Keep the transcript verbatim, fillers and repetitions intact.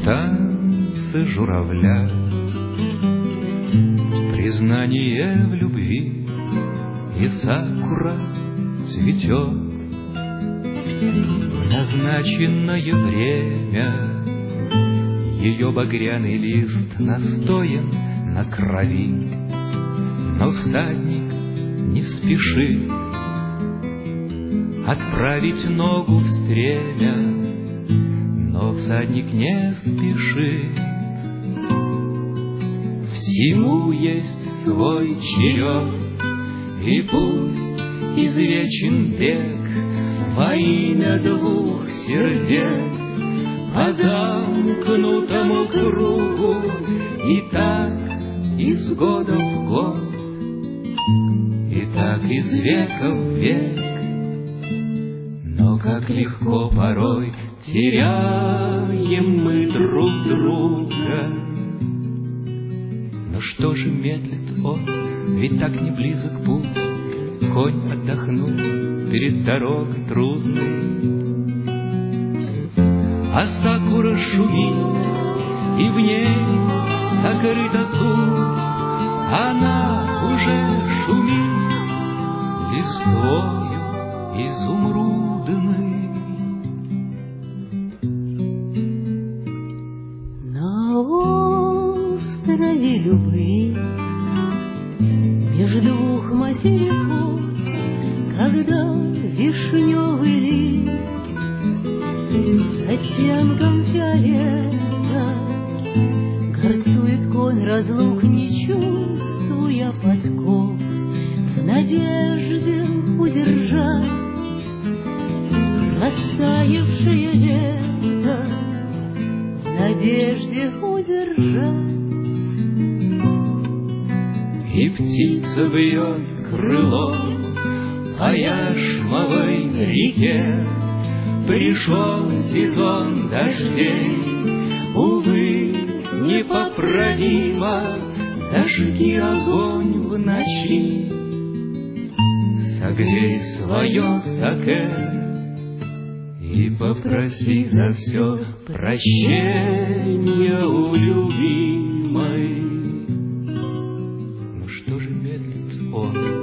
танце журавля, признание в любви, и сакура цветет в назначенное время. Ее багряный лист настоен на крови, но всадник не спешит отправить ногу в стремя, но всадник не спешит. Всему есть свой черед, и пусть извечен бег во имя двух сердец по замкнутому кругу, и так из года в год, и так из века в век. Но как легко порой теряем мы друг друга. Но что же медлит он, ведь так не близок путь, конь отдохнул перед дорогой трудной. А сакура шумит, и в ней закрыта суть, она уже шумит листвою изумрудной. На острове любви между двух материков, когда вишневый лист с оттенком фиолета горцует конь разлук, не чувствуя подков, в надежде удержать растаявшее лето, в надежде удержать. И птица бьет крылом по яшмовой реке. Пришел сезон дождей, увы, непоправимо. Зажги огонь в ночи, согрей свое саке и попроси за все прощения у любимой. Ну что же медлит он?